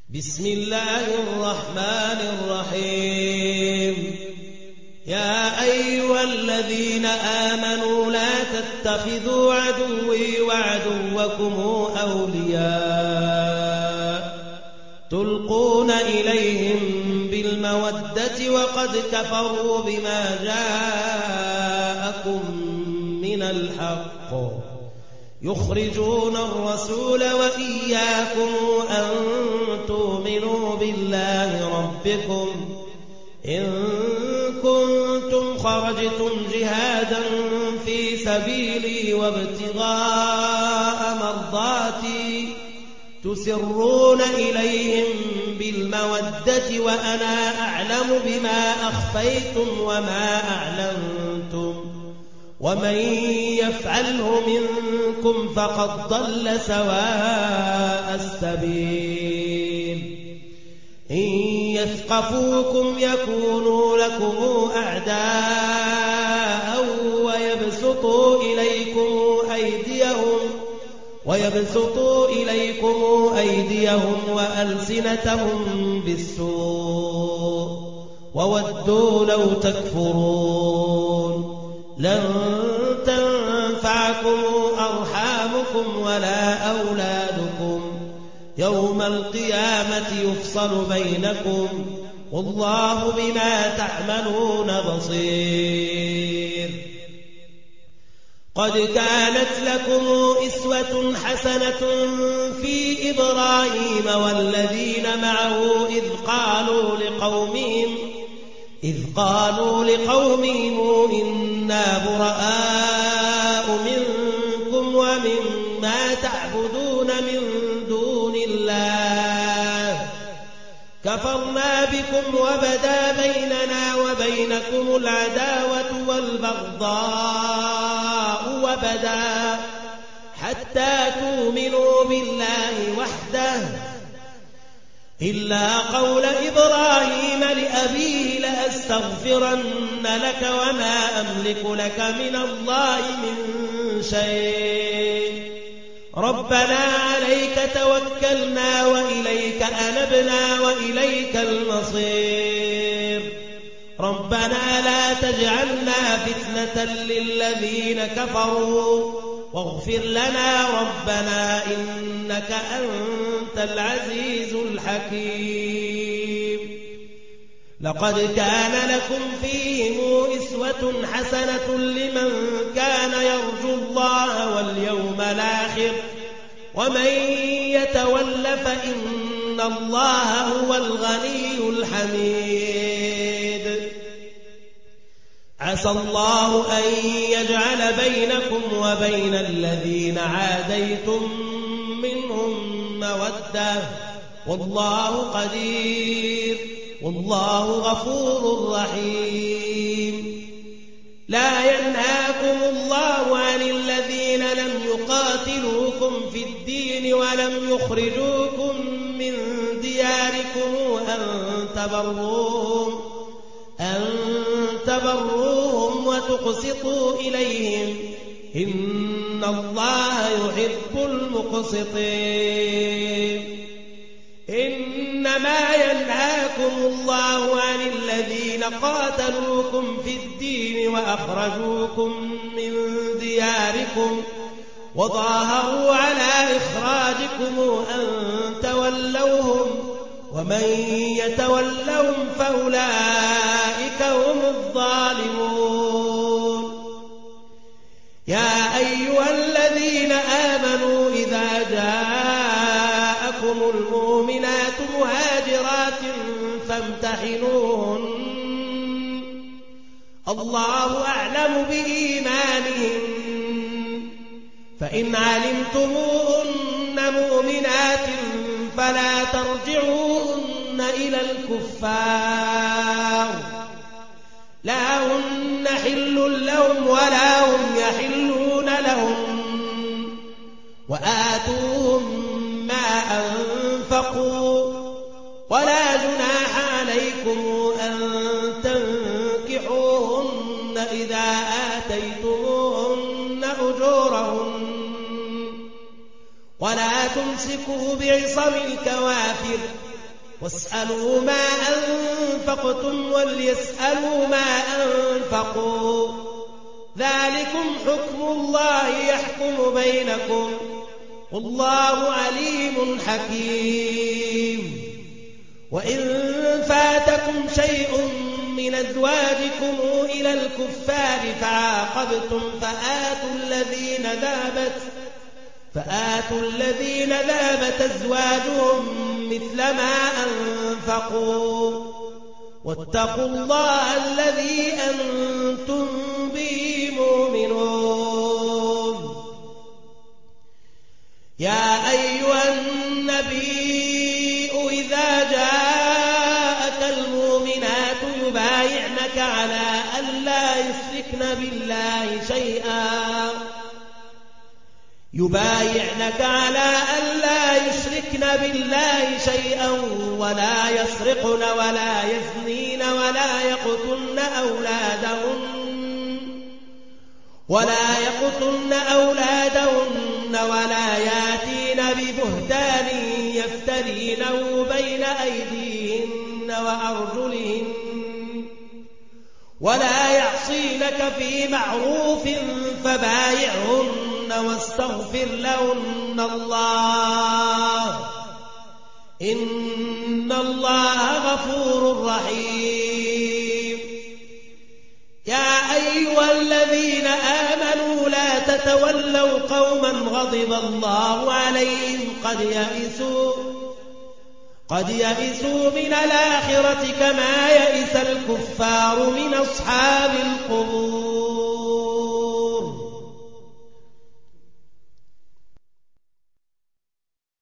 بسم الله الرحمن الرحيم يا أيها الذين آمنوا لا تتخذوا عدوي وعدوكم أولياء تلقون إليهم بالمودة وقد كفروا بما جاءكم من الحق يخرجون الرسول وإياكم أن تؤمنوا بالله ربكم إن كنتم خرجتم جهادا في سبيلي وابتغاء مرضاتي تسرون إليهم بالمودة وأنا أعلم بما أخفيتم وما أعلنتم ومن يفعله منكم فقد ضل سواء السبيل إن يثقفوكم يكونوا لكم أعداء ويبسطوا إليكم أيديهم وألسنتهم بالسوء وودوا لو تكفرون لن تنفعكم أرحامكم ولا أولادكم يوم القيامة يفصل بينكم والله بما تعملون بصير قد كانت لكم أسوة حسنة في إبراهيم والذين معه إذ قالوا لقومهم إنا براء منكم ومما تعبدون من دون الله كفرنا بكم وبدا بيننا وبينكم العداوة والبغضاء وبدا حتى تؤمنوا بالله وحده إلا قول إبراهيم لأبيه لأستغفرن لك وما أملك لك من الله من شيء ربنا عليك توكلنا وإليك أنبنا وإليك المصير ربنا لا تجعلنا فتنة للذين كفروا واغفر لنا ربنا إنك أنت العزيز الحكيم لقد كان لكم فيهم أسوة حسنة لمن كان يرجو الله واليوم الآخر ومن يتول فإن الله هو الغني الحميد عسى الله أن يجعل بينكم وبين الذين عاديتم منهم مودة والله قدير والله غفور رحيم لا ينهاكم الله عن الذين لم يقاتلوكم في الدين ولم يخرجوكم من دياركم أن تبروهم وتقسطوا إليهم إن الله يحب المقسطين إنما ينهاكم الله عن الذين قاتلوكم في الدين وأخرجوكم من دياركم وظاهروا على إخراجكم أن تولوهم ومن يتولهم فأولئك هم الظالمون يا أيها الذين آمنوا إذا جاءكم المؤمنات مهاجرات فامتحنوهن الله أعلم بإيمانهن فإن علمتموهن مؤمنات فلا ترجعوهن إلى الكفار لا هن حل لهم ولا هم يحلون لهم وآتوهم ما أنفقوا ولا جناح عليكم أن تنكحوهن إذا آتيتموهن أجورهن ولا تمسكوا بعصم الكوافر واسألوا ما أنفقتم وليسألوا ما أنفقوا ذلكم حكم الله يحكم بينكم والله عليم حكيم. وإن فاتكم شيء من أزواجكم إلى الكفار فعاقبتم فآتوا الذين ذابت أزواجهم مثل ما أنفقوا واتقوا الله الذي أنتم به مؤمنون. يا أيها النبي إذا جاءك المؤمنات يبايعنك على ألا يشركن بالله شيئا ولا يسرقن ولا يزنين ولا يقتلن أولادهن ولا ياتين ببهتان يفترينه بين أيديهن وأرجلهن ولا يعصينك في معروف فبايعهن واستغفر لهن الله إن الله غفور رحيم. يا أيها الذين آمنوا لا تتولوا قوما غضب الله عليهم قد يئسوا من الآخرة كما يئس الكفار من أصحاب القبور.